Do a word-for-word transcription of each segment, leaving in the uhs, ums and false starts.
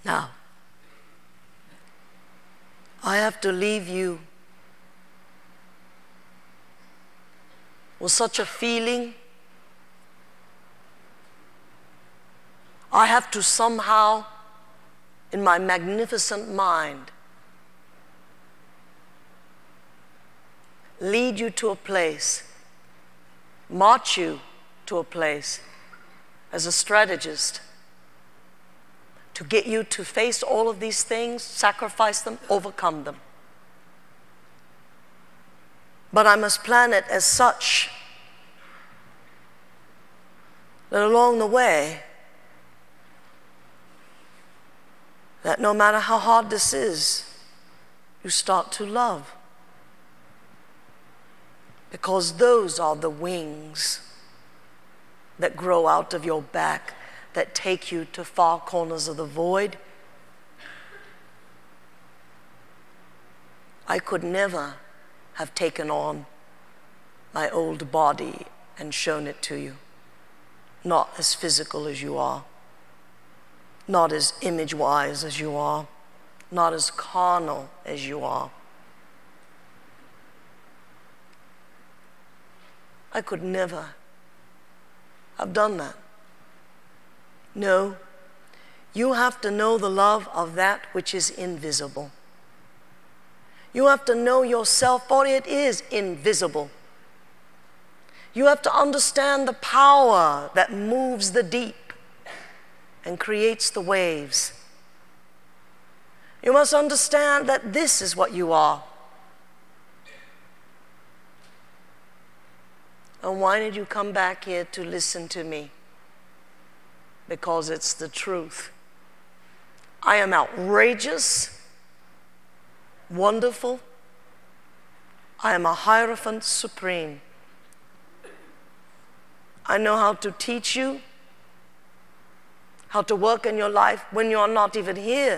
Now, I have to leave you with such a feeling. I have to somehow, in my magnificent mind, lead you to a place, march you to a place as a strategist to get you to face all of these things, sacrifice them, overcome them. But I must plan it as such that along the way, that no matter how hard this is, you start to love. Because those are the wings that grow out of your back, that take you to far corners of the void. I could never have taken on my old body and shown it to you. Not as physical as you are. Not as image-wise as you are. Not as carnal as you are. I could never have done that. No, you have to know the love of that which is invisible. You have to know yourself, for it is invisible. You have to understand the power that moves the deep and creates the waves. You must understand that this is what you are. And why did you come back here to listen to me? Because it's the truth. I am outrageous, wonderful. I am a Hierophant Supreme. I know how to teach you, how to work in your life when you are not even here.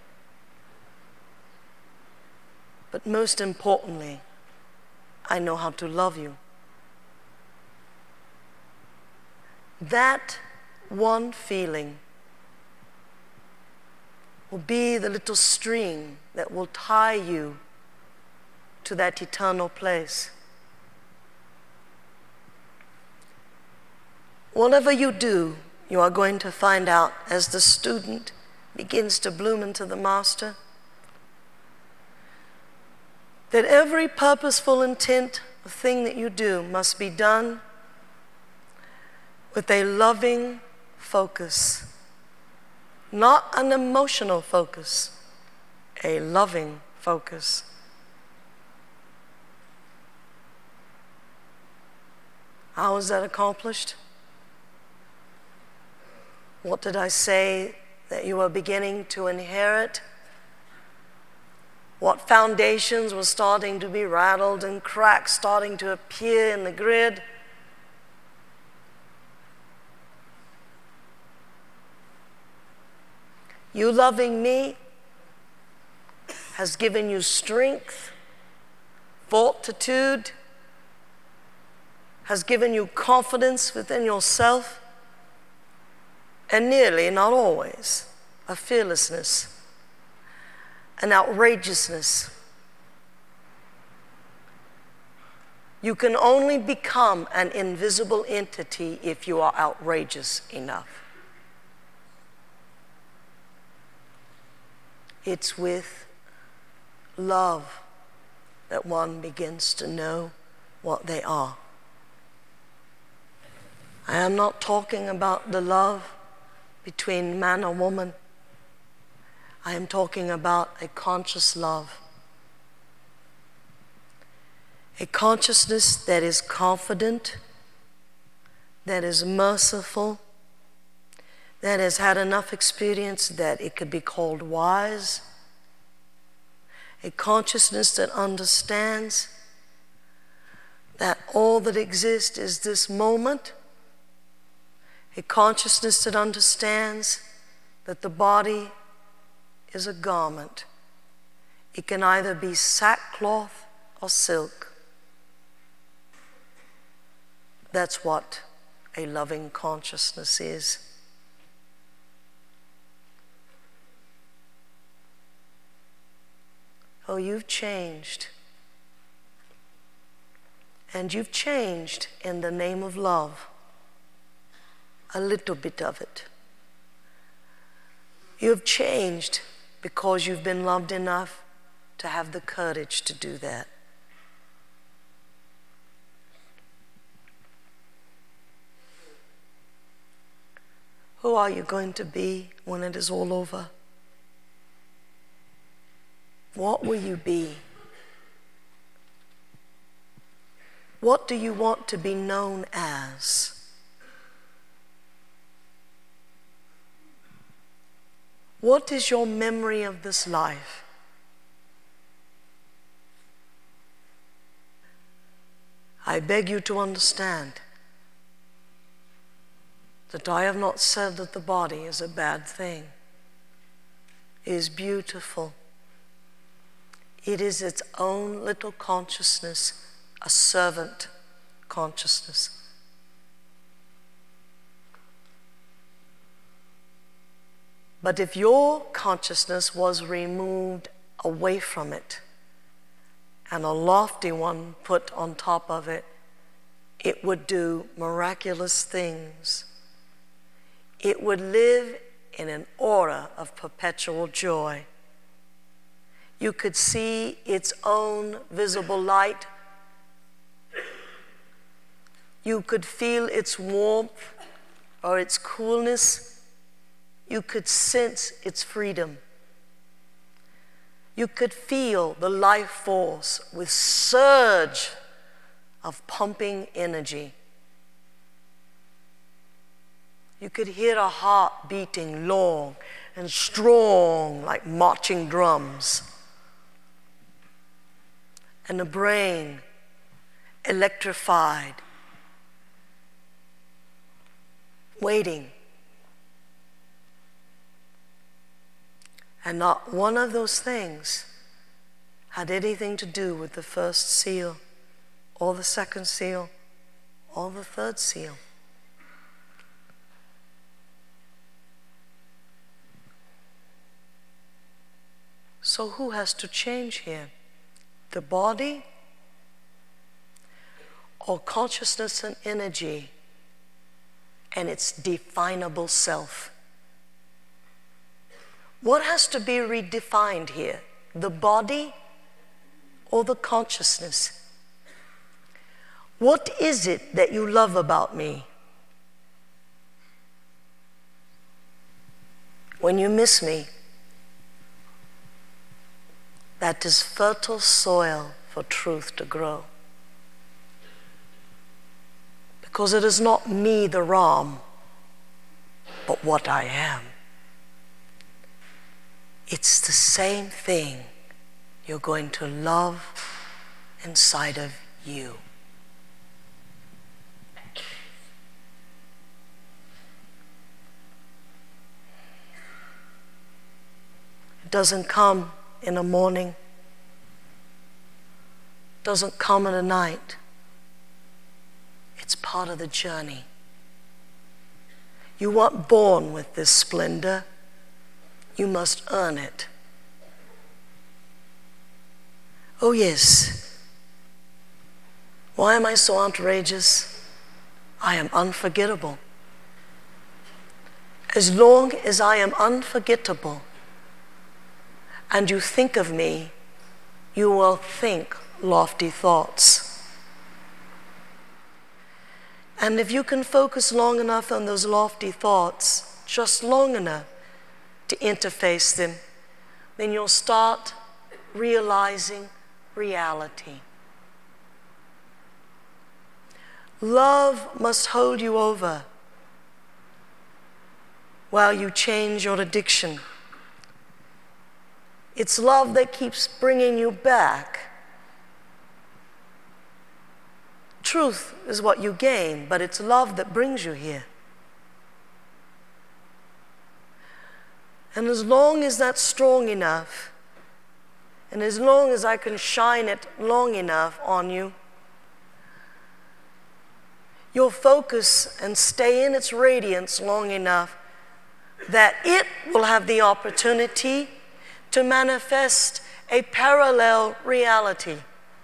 But most importantly, I know how to love you. That one feeling will be the little string that will tie you to that eternal place. Whatever you do, you are going to find out as the student begins to bloom into the master, that every purposeful intent, thing that you do must be done with a loving focus, not an emotional focus, a loving focus. How is that accomplished? What did I say that you were beginning to inherit? What foundations were starting to be rattled and cracks starting to appear in the grid? You loving me has given you strength, fortitude, has given you confidence within yourself, and nearly, not always, a fearlessness, an outrageousness. You can only become an invisible entity if you are outrageous enough. It's with love that one begins to know what they are. I am not talking about the love between man or woman. I am talking about a conscious love. A consciousness that is confident, that is merciful, that has had enough experience that it could be called wise. A consciousness that understands that all that exists is this moment. A consciousness that understands that the body is a garment. It can either be sackcloth or silk. That's what a loving consciousness is. Oh, you've changed. And you've changed in the name of love. A little bit of it. You've changed because you've been loved enough to have the courage to do that. Who are you going to be when it is all over? What will you be? What do you want to be known as? What is your memory of this life? I beg you to understand that I have not said that the body is a bad thing. It is beautiful. It is its own little consciousness, a servant consciousness. But if your consciousness was removed away from it and a lofty one put on top of it, it would do miraculous things. It would live in an aura of perpetual joy. You could see its own visible light. You could feel its warmth or its coolness. You could sense its freedom. You could feel the life force with surge of pumping energy. You could hear a heart beating long and strong like marching drums. And the brain electrified, waiting. And not one of those things had anything to do with the first seal, or the second seal, or the third seal. So who has to change here? The body or consciousness and energy and its definable self? What has to be redefined here? The body or the consciousness? What is it that you love about me? When you miss me, that is fertile soil for truth to grow. Because it is not me, the Ram, but what I am. It's the same thing you're going to love inside of you. It doesn't come in the morning, doesn't come in the night. It's part of the journey. You weren't born with this splendor. You must earn it. Oh yes. Why am I so outrageous? I am unforgettable. As long as I am unforgettable, and you think of me, you will think lofty thoughts. And if you can focus long enough on those lofty thoughts, just long enough to interface them, then you'll start realizing reality. Love must hold you over while you change your addiction. It's love that keeps bringing you back. Truth is what you gain, but it's love that brings you here. And as long as that's strong enough, and as long as I can shine it long enough on you, you'll focus and stay in its radiance long enough that it will have the opportunity to manifest a parallel reality.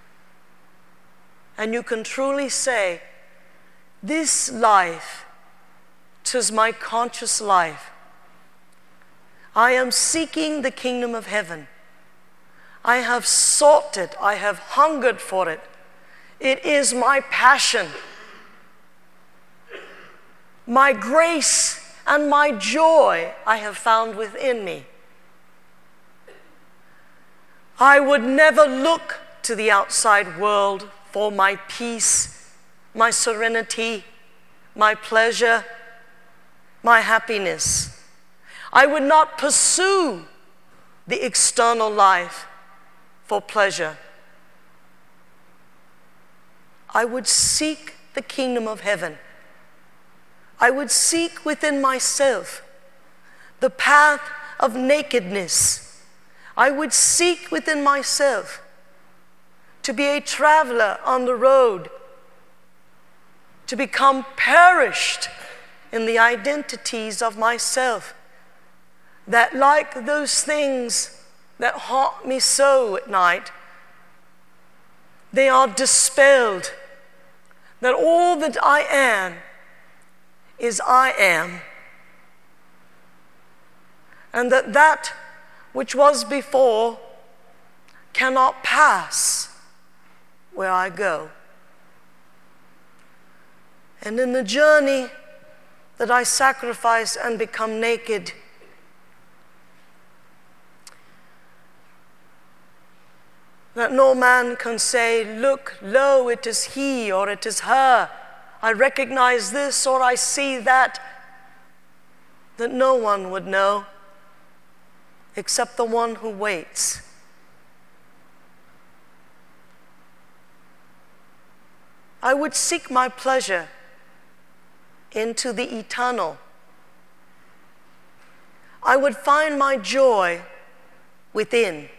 And you can truly say, this life, 'tis my conscious life. I am seeking the kingdom of heaven. I have sought it. I have hungered for it. It is my passion. My grace and my joy I have found within me. I would never look to the outside world for my peace, my serenity, my pleasure, my happiness. I would not pursue the external life for pleasure. I would seek the kingdom of heaven. I would seek within myself the path of nakedness. I would seek within myself to be a traveler on the road, to become perished in the identities of myself, that like those things that haunt me so at night, they are dispelled, that all that I am is I am, and that that which was before cannot pass where I go. And in the journey that I sacrifice and become naked, that no man can say, look, lo, it is he or it is her. I recognize this or I see that. That no one would know except the one who waits. I would seek my pleasure into the eternal. I would find my joy within.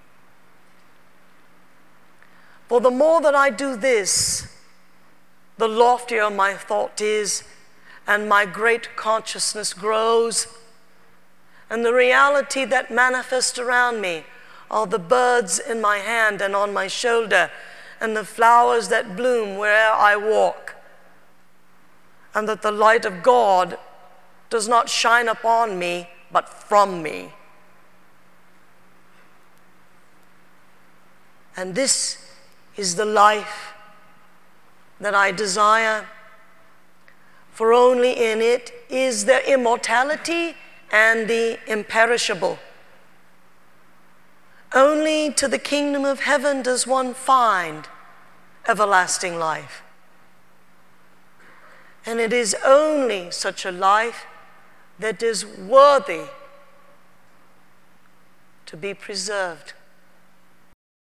For the more that I do this, the loftier my thought is, and my great consciousness grows. And the reality that manifests around me are the birds in my hand and on my shoulder, and the flowers that bloom where I walk. And that the light of God does not shine upon me, but from me. And this is the life that I desire, for only in it is there immortality and the imperishable. Only to the kingdom of heaven does one find everlasting life. And it is only such a life that is worthy to be preserved.